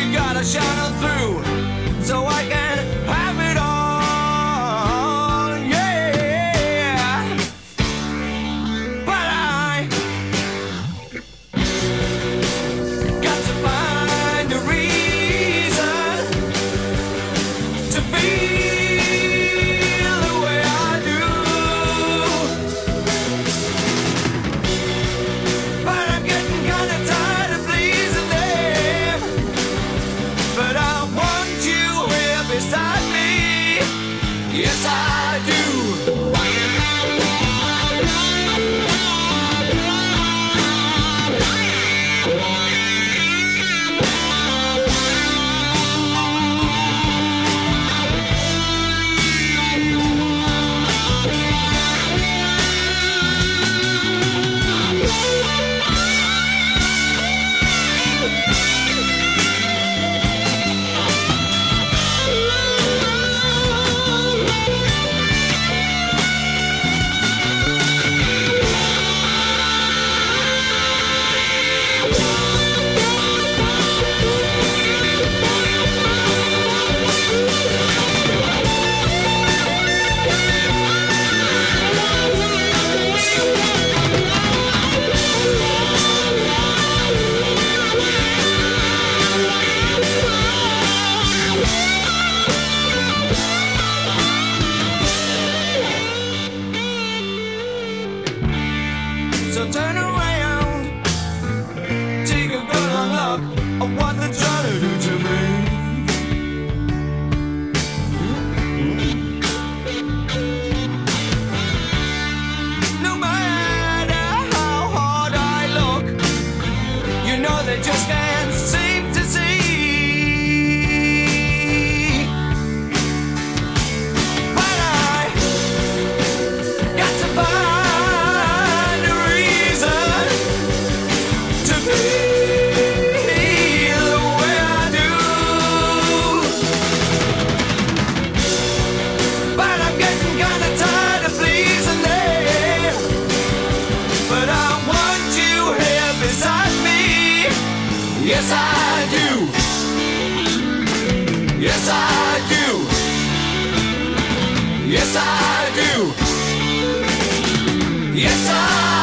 you gotta shine on through so I can have it all, yeah. But I got to find a reason to feel the way I do. But I'm getting kinda tired of pleasing them. But I want you here beside me. Yes, I do. So turn around, take a good long look at what they're trying to do to me. No matter how hard I look, you know they just can't seem to see. But I got to find a reason to feel the way I do. But I'm getting kinda tired of pleasing them. But I want you here beside me. Yes, I do. Yes, I do. Yes, I do. Yes, I